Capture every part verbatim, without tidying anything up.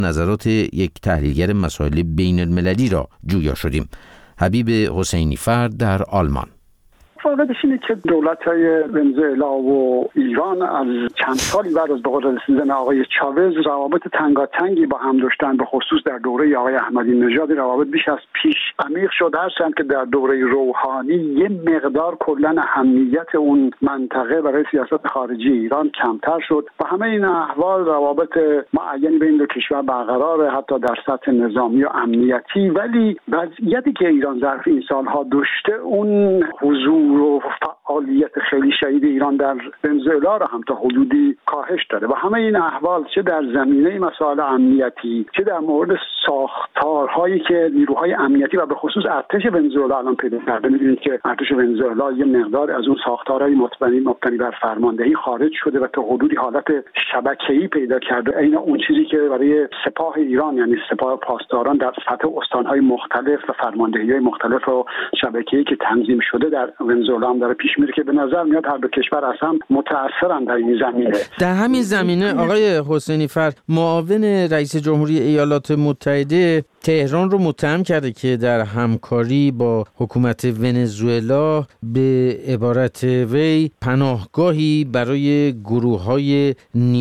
نظرات یک تحلیلگر مسائل بین المللی را جویا شدیم. حبیب حسینی فرد در آلمان. واقعیتش اینه که دولت‌های ونزوئلا و ایران از چند سالی بعد از به قدرت رسیدن آقای چاوز روابط تنگاتنگی با هم داشتن، به خصوص در دوره آقای احمدی نژاد روابط بیش از پیش عمیق شد، هرچند که در دوره روحانی یه مقدار کلاً اهمیت اون منطقه برای سیاست خارجی ایران کمتر شد و همه این احوال روابط معینی بین دو کشور برقراره، حتی در سطح نظامی و امنیتی. ولی وضعیتی که ایران ظرف این سالها داشته، اون حضور و فعالیت خیلی شدید ایران در ونزوئلا را هم تا حدودی کاهش داده و همه این احوال چه در زمینه مسائل امنیتی چه در مورد ساختارهایی که نیروهای امنیتی و به خصوص ارتش ونزوئلا الان پیدا کرده. می‌بینید که ارتش ونزوئلا یه مقدار از اون ساختارهای مبتنی مبتنی بر فرماندهی خارج شده و تا حدودی حالت شبکه‌ای پیدا کرده. عین اون چیزی که برای سپاه ایران یعنی سپاه پاسداران در سطح استان‌های مختلف و فرماندهی‌های مختلف و شبکه‌ای که تنظیم شده در ونزوئلا هم داره پیش میره که به نظر میاد هر دو کشور از هم متأثرن در این زمینه. در همین زمینه آقای حسینی فرد، معاون رئیس جمهوری ایالات متحده تهران رو متهم کرده که در همکاری با حکومت ونزوئلا به عبارت وی پناهگاهی برای گروه‌های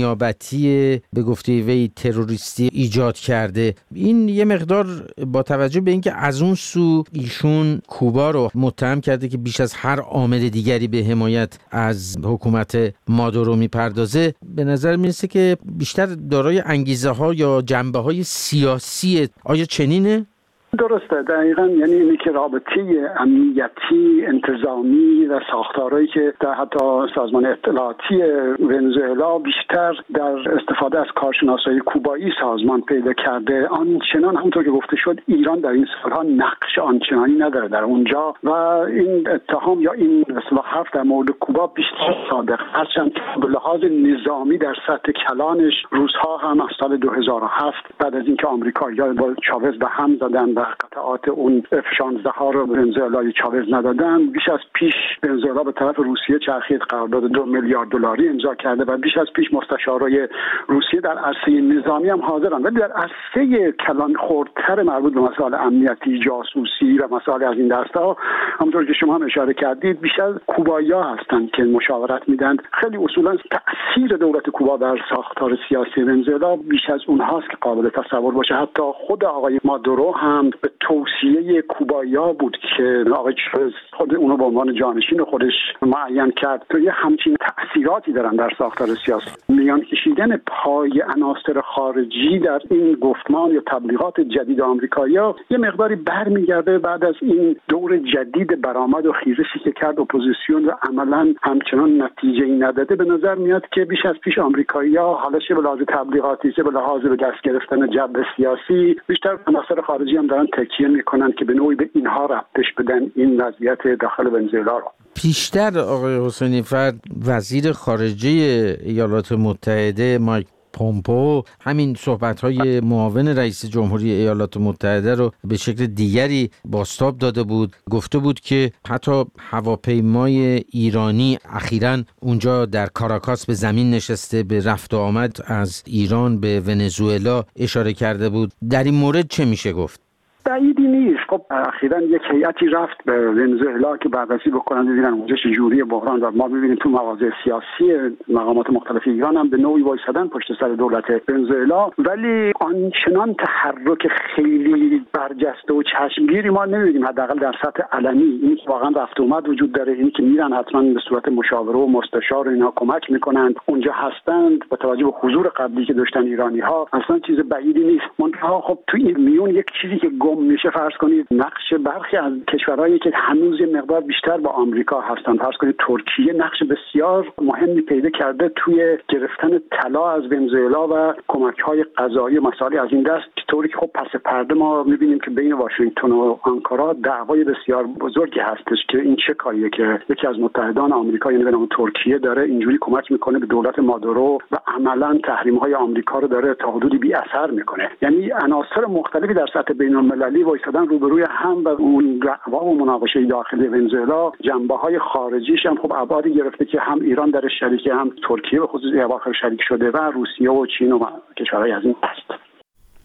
نیابتی به گفته وی تروریستی ایجاد کرده. این یه مقدار با توجه به اینکه از اون سو ایشون کوبا رو متهم کرده که بیش از هر عامل دیگری به حمایت از حکومت مادورو میپردازه، به نظر میرسه که بیشتر دارای انگیزه ها یا جنبه های سیاسی. آیا چنینه؟ درسته، دقیقاً. یعنی اینی که رابطه امنیتی، انتظامی و ساختارهایی که در حتی سازمان اطلاعاتی ونزوئلا بیشتر در استفاده از کارشناسای کوبایی سازمان پیدا کرده، آنچنان همونطور که گفته شد ایران در این سالها نقش آنچنانی نداره در اونجا و این اتهام یا این اصطلاح حرف در مورد کوبا بیشتر صادق، هرچند به لحاظ نظامی در سطح کلانش روس‌ها هم از سال دو هزار و هفت بعد از اینکه آمریکایی‌ها با چاوز به هم زدن و قطعات اون اف شانزده ها رو ونزوئلای چاوز ندادن، بیش از پیش ونزوئلا به طرف روسیه چرخید، قرارداد دو میلیارد دلاری امضا کرده و بیش از پیش مستشارای روسیه در عرصه نظامی هم حاضرن، ولی در عرصه کلان خوردتر مربوط به مسائل امنیتی، جاسوسی و مسائل از این دسته، همونطور که شما هم اشاره کردید، بیشتر کوبایی‌ها هستند که مشاورت میدن. خیلی اصولا تأثیر دولت کوبا در ساختار سیاسی ونزوئلا بیش از اونهاست که قابل تصور باشه. حتی خود آقای مادورو هم به توصیه کوبایی‌ها بود که آقای چاوز خود اونو به عنوان جانشین خودش معین کرد. تو یه همچین تأثیراتی دارن در ساختار سیاسی. میان کشیدن پای عناصر خارجی در این گفتمان یا تبلیغات جدید آمریکایی‌ها یه مقداری برمیگرده بعد از این دور جدید برآمد و خیزشی که کرد اپوزیسیون و عملاً همچنان نتیجه‌ای نداده. به نظر میاد که بیش از پیش آمریکایی‌ها حالا چه به لحاظ تبلیغاتی چه به لحاظ به دست گرفتن جو سیاسی بیشتر عناصر خارجی هم دارن تکیه میکنن که به نوعی به اینها ربطش بدن این وضعیت داخل ونزوئلا رو. پیشتر آقای حسینی فرد، وزیر خارجه ایالات متحده مایک پومپو همین صحبت‌های معاون رئیس جمهوری ایالات متحده رو به شکل دیگری بازتاب داده بود. گفته بود که حتی هواپیمای ایرانی اخیراً اونجا در کاراکاس به زمین نشسته، به رفت و آمد از ایران به ونزوئلا اشاره کرده بود. در این مورد چه میشه گفت؟ بعیدی نیست. خب اخیراً یک هیئتی رفت به ونزوئلا که بررسی بکنن ببینن اونجا چه جوریه بحران، و ما می‌بینیم تو مواضع سیاسی مقامات مختلف ایران هم به نوعی وایسادن پشت سر دولت ونزوئلا، ولی آنچنان تحرک خیلی برجسته و چشمگیری ما نمی‌بینیم، حداقل در سطح علنی. این که واقعا رفت و آمد وجود داره، این که میرن حتما به صورت مشاوره و مستشار و اینا کمک میکنن اونجا هستند، با توجه به حضور قبلی که داشتن ایرانی‌ها اصلا چیز بعیدی نیست. منتها خب تو این میون یک چیزی که گم میشه، فرض کنید نقش برخی از کشورهایی که هنوز یه مقدار بیشتر با آمریکا هستن، فرض کنید ترکیه نقش بسیار مهمی پیدا کرده توی گرفتن طلا از ونزوئلا و کمک‌های غذایی مسائلی از این دست، طوری که خب پس پرده ما می‌بینیم که بین واشنگتن و آنکارا دعوای بسیار بزرگی هستش که این چه کاریه که یکی از متحدان آمریکا یعنی به نام ترکیه داره اینجوری کمک میکنه به دولت مادورو و عملاً تحریم‌های آمریکا رو داره تا حدودی بی اثر میکنه. یعنی عناصر مختلفی در سطح بین‌المللی وایسادن روبروی هم و اون دعوا و مناقشه داخلی ونزوئلا جنبه‌های خارجیش هم خب ابعادی گرفته که هم ایران در شریک، هم ترکیه به خصوص اواخر شریک شده و روسیه و چین و کشورهای از این هست.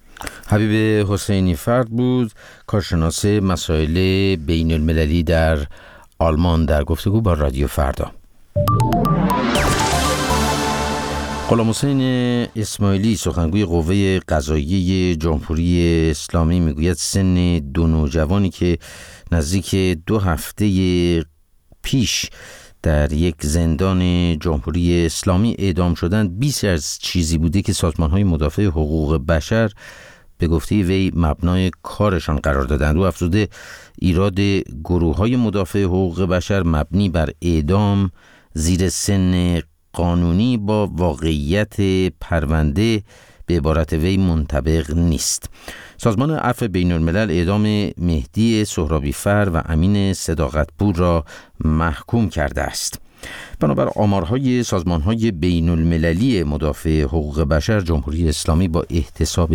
حبیب حسینی فرد بود، کارشناس مسائل بین المللی در آلمان، در گفتگو با رادیو فردا. غلام حسین اسماعیلی، سخنگوی قوه قضاییه جمهوری اسلامی، میگوید سن دو نوجوانی که نزدیک دو هفته پیش در یک زندان جمهوری اسلامی اعدام شدند بیش از چیزی بوده که سازمان‌های مدافع حقوق بشر به گفته وی مبنای کارشان قرار دادند. او افزوده ایراد گروه‌های مدافع حقوق بشر مبنی بر اعدام زیر سن قانونی با واقعیت پرونده به عبارت وی منطبق نیست. سازمان عفو بین الملل اعدام مهدی سهرابیفر و امین صداقتپور را محکوم کرده است. بنابر آمارهای سازمانهای بین المللی مدافع حقوق بشر، جمهوری اسلامی با احتساب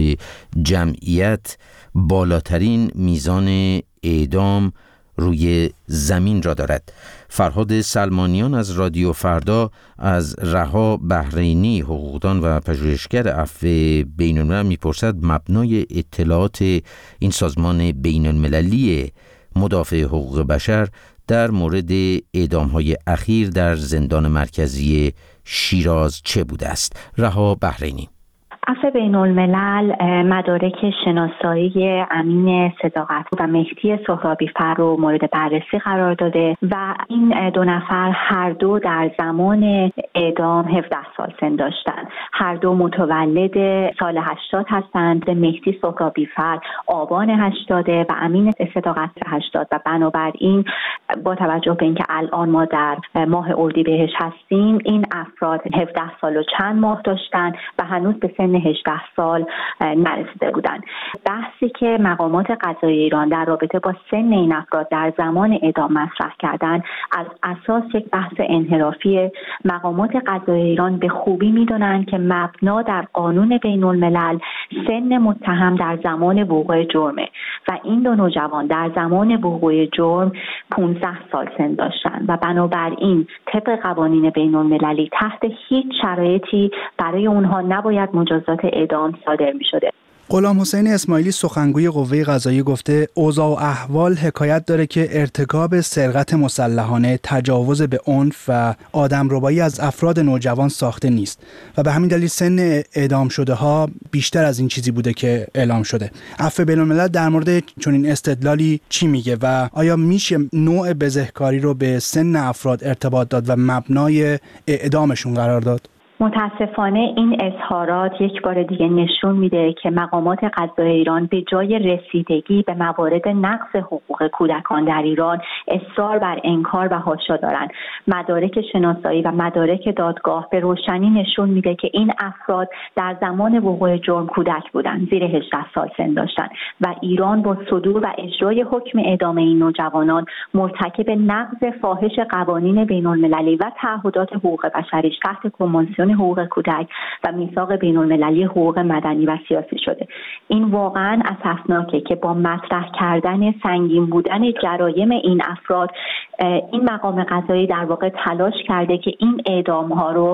جمعیت بالاترین میزان اعدام روی زمین را دارد. فرهاد سلمانیان از رادیو فردا از رها بحرینی، حقوقدان و پژوهشگر عفو بین الملل میپرسد مبنای اطلاعات این سازمان بین المللی مدافع حقوق بشر در مورد اعدام‌های اخیر در زندان مرکزی شیراز چه بوده است؟ رها بحرینی: عفو بین الملل مدارک شناسایی امین صداقتپور و مهدی سهرابیفر رو مورد بررسی قرار داده و این دو نفر هر دو در زمان اعدام هفده سال سن داشتند. هر دو متولد سال هشتاد هستند. مهدی سهرابیفر آبان هشتاد و امین صداقتپور هشتاد و بنابراین با توجه به اینکه الان ما در ماه اردیبهشت هستیم، این افراد هفده سال و چند ماه داشتند و هنوز به سن هجده سال نرسیده بودند. بحثی که مقامات قضایی ایران در رابطه با سن این افراد در زمان اعدام مطرح کردند از اساس یک بحث انحرافی. مقامات قضایی ایران به خوبی می‌دانند که مبنا در قانون بین الملل سن متهم در زمان وقوع جرمه و این دو نوجوان در زمان وقوع جرم پانزده سال سن داشتند و بنابراین طبق قوانین بین المللی تحت هیچ شرایطی برای اونها نباید مجازات اعدام صادر می شده. غلام حسین اسماعیلی، سخنگوی قوه قضاییه، گفته اوضاع و احوال حکایت داره که ارتکاب سرقت مسلحانه، تجاوز به عنف و آدمربایی از افراد نوجوان ساخته نیست و به همین دلیل سن اعدام شده ها بیشتر از این چیزی بوده که اعلام شده. عفو بین الملل در مورد چنین استدلالی چی میگه و آیا میشه نوع بزهکاری رو به سن افراد ارتباط داد و مبنای اعدامشون قرار داد؟ متاسفانه این اظهارات یک بار دیگه نشون میده که مقامات قضایی ایران به جای رسیدگی به موارد نقض حقوق کودکان در ایران اصرار بر انکار و حاشا دارن. مدارک شناسایی و مدارک دادگاه به روشنی نشون میده که این افراد در زمان وقوع جرم کودک بودن، زیر هجده سال سن داشتن و ایران با صدور و اجرای حکم اعدام این نوجوانان مرتکب نقض فاحش قوانین بین المللی و تعهدات حقوق بشریش تحت کنوانسیون حقوق کودک و میثاق بین المللی حقوق مدنی و سیاسی شده. این واقعا اسفناکه که با مطرح کردن سنگین بودن جرایم این افراد این مقام قضایی در واقع تلاش کرده که این اعدام ها رو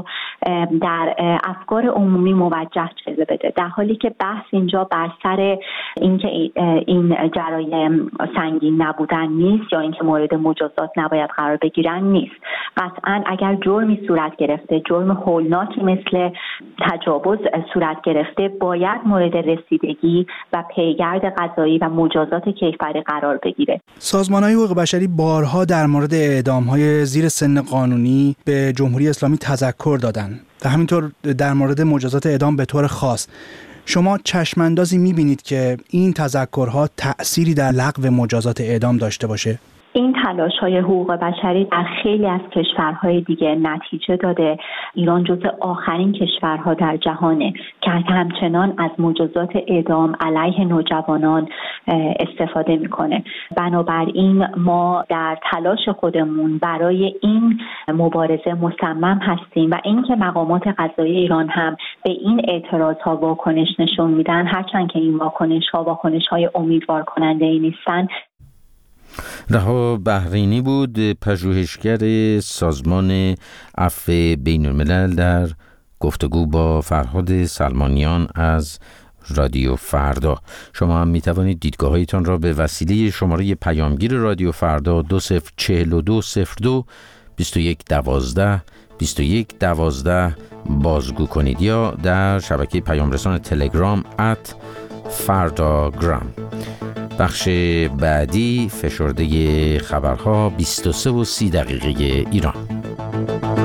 در افکار عمومی موجه جلوه بده، در حالی که بحث اینجا بر سر اینکه این جرایم سنگین نبودن نیست یا اینکه مورد مجازات نباید قرار بگیرن نیست. قطعا اگر جرمی صورت گرفته، جرم هولناکی مثل تجاوز صورت گرفته، باید مورد رسیدگی و پیگرد قضایی و مجازات کیفری قرار بگیره. سازمان‌های حقوق بشری بارها در مورد اعدام‌های زیر سن قانونی به جمهوری اسلامی تذکر دادن و همینطور در مورد مجازات اعدام به طور خاص. شما چشم‌اندازی می‌بینید که این تذکرها تأثیری در لغو مجازات اعدام داشته باشه؟ این تلاش‌های حقوق بشری در خیلی از کشورهای دیگه نتیجه داده. ایران جزو آخرین کشورها در جهانه که همچنان از مجازات اعدام علیه نوجوانان استفاده میکنه. بنابراین ما در تلاش خودمون برای این مبارزه مصمم هستیم و اینکه مقامات قضایی ایران هم به این اعتراض‌ها واکنش نشون میدن، هرچند که این واکنش‌ها واکنش‌های امیدوار کننده ای نیستن. رها بحرینی بود، پژوهشگر سازمان عفو بین الملل، در گفتگو با فرهاد سلمانیان از رادیو فردا. شما هم می توانید دیدگاه هایتان را به وسیله شماره پیامگیر رادیو فردا دو صفر چهل و دو صفر دو بیست و یک دوازده بیست و یک دوازده بازگو کنید یا در شبکه پیام رسان تلگرام ات فرداگرام. بخش بعدی فشرده خبرها بیست و سه و سی دقیقه ایران.